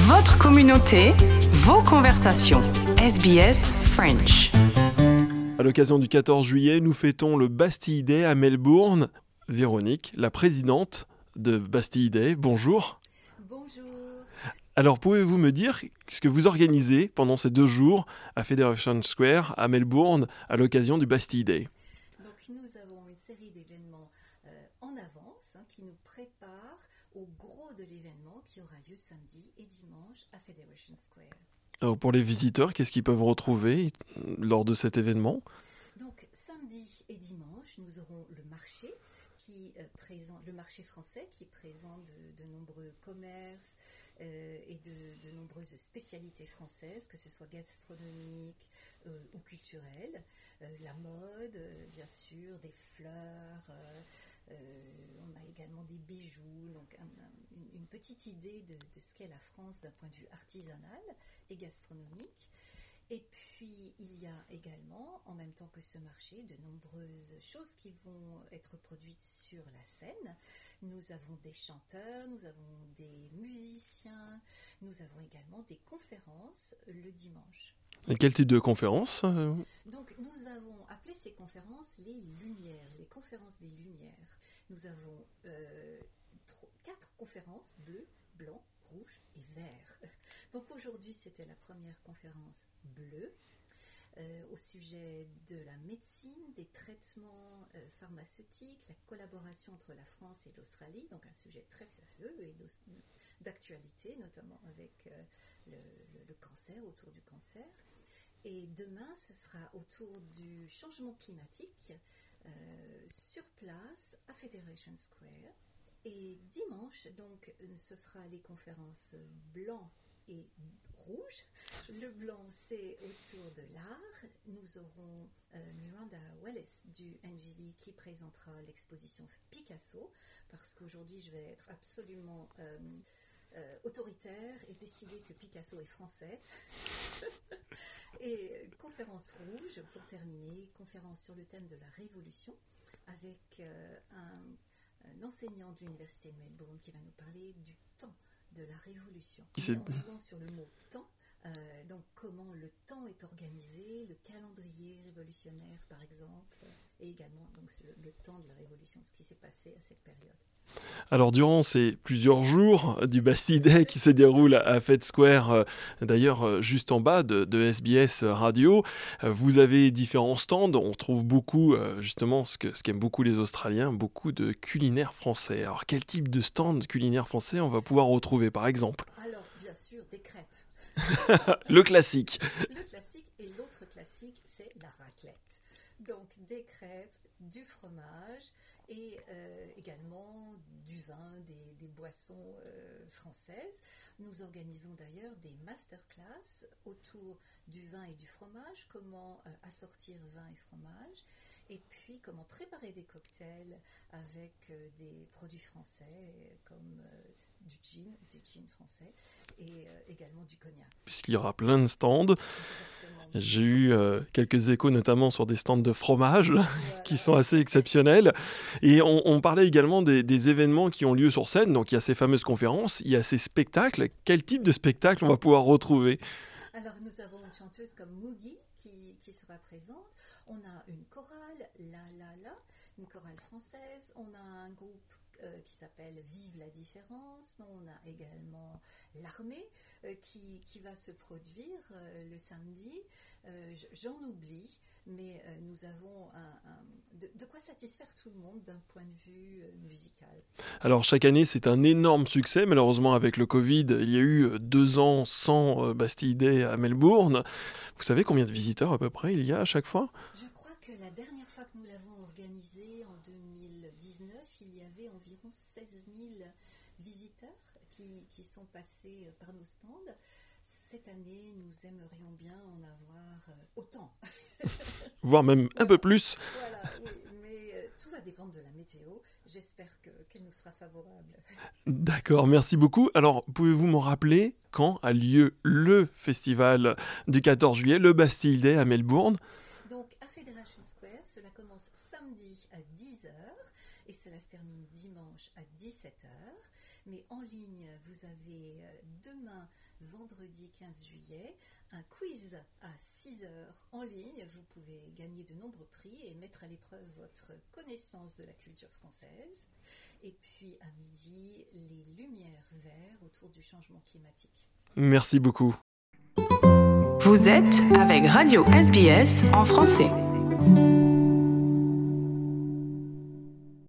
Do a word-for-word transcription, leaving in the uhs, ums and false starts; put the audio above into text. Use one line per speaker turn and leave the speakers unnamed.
Votre communauté, vos conversations. S B S French.
À l'occasion du quatorze juillet, nous fêtons le Bastille Day à Melbourne. Véronique, la présidente de Bastille Day, bonjour.
Bonjour.
Alors, pouvez-vous me dire ce que vous organisez pendant ces deux jours à Federation Square à Melbourne à l'occasion du Bastille Day?
Donc, nous avons une série d'événements euh, en avance hein, qui nous préparent au gros de l'événement qui aura lieu samedi et dimanche à Federation Square.
Alors, pour les visiteurs, qu'est-ce qu'ils peuvent retrouver lors de cet événement?
Donc, samedi et dimanche, nous aurons le marché, qui, euh, présente, le marché français qui présente de, de nombreux commerces euh, et de, de nombreuses spécialités françaises, que ce soit gastronomiques euh, ou culturelles, euh, la mode, euh, bien sûr, des fleurs, euh, euh, on a également des bijoux, donc un, un, une, une petite idée de, de ce qu'est la France d'un point de vue artisanal et gastronomique. Et puis, il y a également, en même temps que ce marché, de nombreuses choses qui vont être produites sur la scène. Nous avons des chanteurs, nous avons des musiciens, nous avons également des conférences le dimanche.
Et quel type de conférence?
Donc, nous avons appelé ces conférences les Lumières, les conférences des Lumières. Nous avons euh, trois, quatre conférences, bleu, blanc, rouge et vert. Donc aujourd'hui, c'était la première conférence bleue euh, au sujet de la médecine, des traitements euh, pharmaceutiques, la collaboration entre la France et l'Australie, donc un sujet très sérieux et d'actualité, notamment avec euh, le, le, le cancer, autour du cancer. Et demain, ce sera autour du changement climatique euh, sur place à Federation Square. Et dimanche, donc, ce sera les conférences blanc et rouge. Le blanc, c'est autour de l'art. Nous aurons euh, Miranda Wallace du N G V qui présentera l'exposition Picasso, parce qu'aujourd'hui, je vais être absolument euh, euh, autoritaire et décider que Picasso est français. Et euh, conférence rouge, pour terminer, conférence sur le thème de la Révolution, avec euh, un, un enseignant de l'Université de Melbourne qui va nous parler du temps de la Révolution. C'est... En jouant sur le mot temps, euh, donc comment le temps est organisé, le calendrier révolutionnaire par exemple, et également donc, le, le temps de la Révolution, ce qui s'est passé à cette période.
Alors durant ces plusieurs jours du Bastille Day qui se déroule à Fed Square, euh, d'ailleurs euh, juste en bas de, de S B S Radio, euh, vous avez différents stands. On trouve beaucoup, euh, justement, ce, que, ce qu'aiment beaucoup les Australiens, beaucoup de culinaires français. Alors quel type de stand culinaire français on va pouvoir retrouver par exemple?
Alors bien sûr des crêpes.
Le classique.
Le classique et l'autre classique c'est la raclette. Donc des crêpes, du fromage et euh, également du vin, des, des boissons euh, françaises. Nous organisons d'ailleurs des masterclass autour du vin et du fromage, comment euh, assortir vin et fromage, et puis comment préparer des cocktails avec euh, des produits français comme euh, du gin, du gin français, et euh, également du cognac.
Puisqu'il y aura plein de stands.
Exactement.
J'ai eu euh, quelques échos, notamment sur des stands de fromage, voilà, qui sont assez
ouais.
exceptionnels. Et on, on parlait également des, des événements qui ont lieu sur scène. Donc il y a ces fameuses conférences, il y a ces spectacles. Quel type de spectacle on va pouvoir retrouver?
Alors nous avons une chanteuse comme Moogie qui, qui sera présente. On a une chorale, La La La, une chorale française. On a un groupe euh, qui s'appelle Vive la différence. On a également l'armée euh, qui, qui va se produire euh, le samedi. Euh, j'en oublie, mais euh, nous avons un, un, de, de quoi satisfaire tout le monde d'un point de vue euh, musical.
Alors chaque année c'est un énorme succès, malheureusement avec le Covid, il y a eu deux ans sans Bastille Day à Melbourne. Vous savez combien de visiteurs à peu près il y a à chaque fois?
Je crois que la dernière fois que nous l'avons organisé en deux mille dix-neuf, il y avait environ seize mille visiteurs qui, qui sont passés par nos stands. Cette année, nous aimerions bien en avoir euh, autant.
Voire même un peu plus.
Voilà, oui, mais euh, tout va dépendre de la météo. J'espère que, qu'elle nous sera favorable.
D'accord, merci beaucoup. Alors, pouvez-vous me rappeler quand a lieu le festival du quatorze juillet, le Bastille Day à Melbourne?
Donc, à Federation Square, cela commence samedi à dix heures et cela se termine dimanche à dix-sept heures. Mais en ligne, vous avez demain vendredi quinze juillet, un quiz à six heures en ligne. Vous pouvez gagner de nombreux prix et mettre à l'épreuve votre connaissance de la culture française. Et puis à midi, les lumières vertes autour du changement climatique.
Merci beaucoup.
Vous êtes avec Radio S B S en français.